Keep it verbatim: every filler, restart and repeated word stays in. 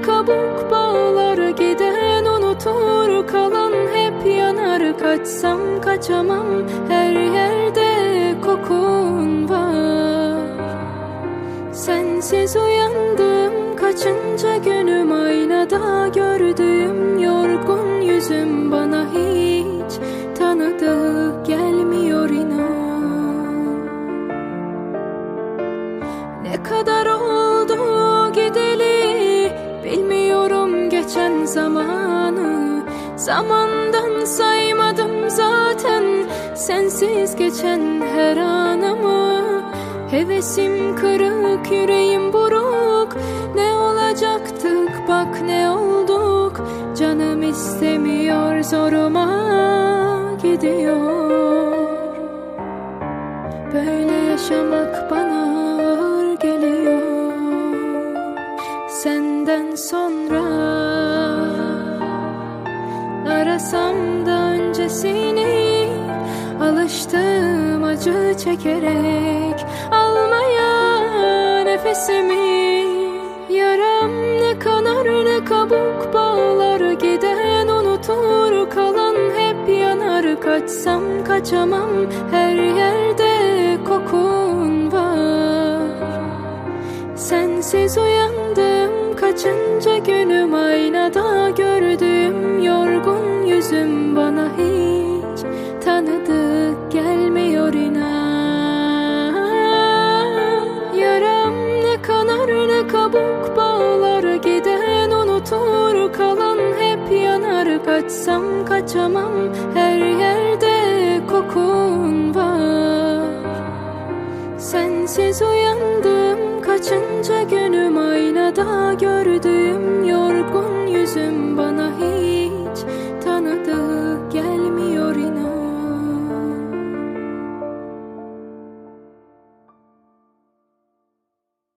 kabuk bağlar, giden unutur, kalan hep yanar. Kaçsam kaçamam, her yerde kokun var. Sensiz uyandım kaçıncı günüm, aynada gördüğüm yorgun yüzüm bana hiç tanıdık gelmiyor inan. Ne kadar oldu gideli, bilmiyorum geçen zamanı. Zamandan saymadım zaten sensiz geçen her anımı. Hevesim kırık, yüreğim buruk, ne olacaktık bak ne olduk. Canım istemiyor, zoruma gidiyor. Böyle yaşamak bana ağır geliyor. Senden sonra arasam da öncesini, alıştım acı çekerek almaya nefesimi. Yaram ne kanar ne kabuk bağlar, giden unutur, kalan hep yanar. Kaçsam kaçamam, her yerde kokun var. Sensiz uyandım kaçıncı günüm, aynada gördüğüm yorgun yüzüm bana hiç tanıdık gelmiyor inan. Yaram ne kanar ne kabuk bağlar, giden unutur, kalan hep yanar. Kaçsam kaçamam, her yerde kokun var. Sensiz uyandım kaçıncı günüm, aynada gördüğüm yorgun